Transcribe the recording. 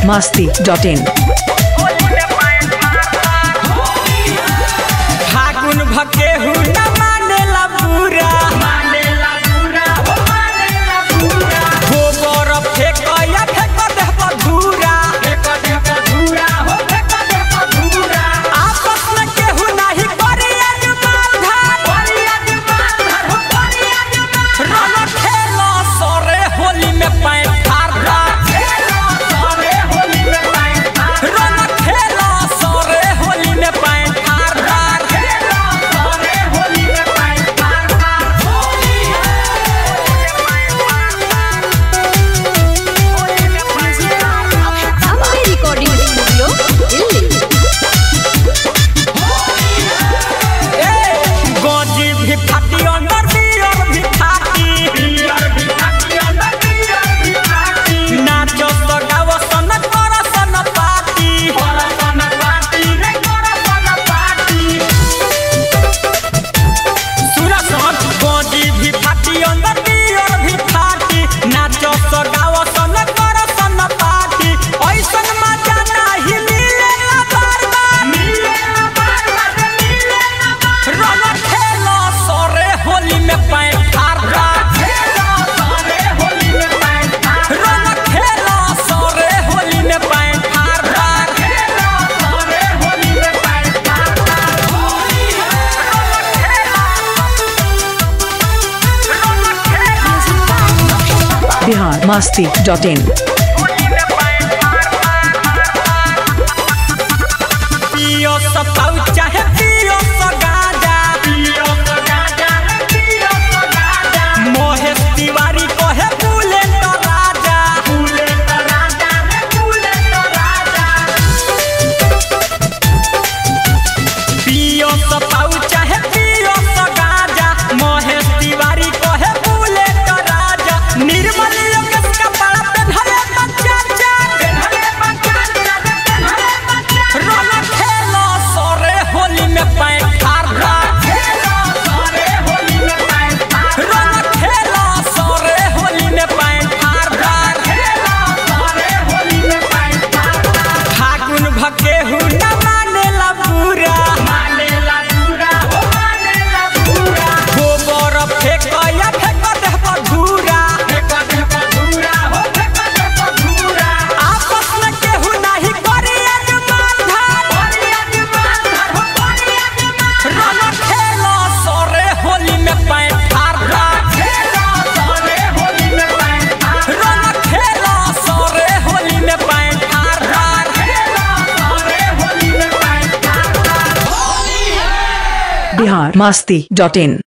biharmasti.in फागुन भकेहू न मानेला पूरा गोबर फेंकया फेंक देह धूरा आपस में केहू नहीं करिया रंग खेलो सोरे होली में पैर ठार रंग खेलो सोरे होली में पैर ठार रिकॉर्डिंग स्टूडियो दिल्ली। गोजी भी फाटी अंदर बियर भी फाटी नाचो तो गावो सन करो सन पार्टी सुरा सन गोजी भी फाटी अंदर बियर भी फाटी नाचो तो गावो सन करो सन पार्टी ऐसन मजा नहीं मिलेला बार रंग खेलो सोरे होली में पैर ठार रंग खेलो सोरे होली में पैर ठार biharmasti.in पियो सताऊ चाहे पियो सगाजा मोहेश तिवारी कहे बुलेट राजा पियो सताऊ चाहे पियो सगाजा मोहेश तिवारी कहे बुलेट राजा निर्मल योगेश का बड़ा पेन्हले बच्चा रंग खेलो सोरे होली में पैर ठार रंग खेलो सोरे होली में पैर ठार फागुन भकेहू न मानेला पूरा गोबर फेंकया फेंक देह धूरा आपस में केहू नहीं करिया रंग खेलो सोरे होली में पैर ठार रंग खेलो सोरे होली में पैर ठार biharmasti.in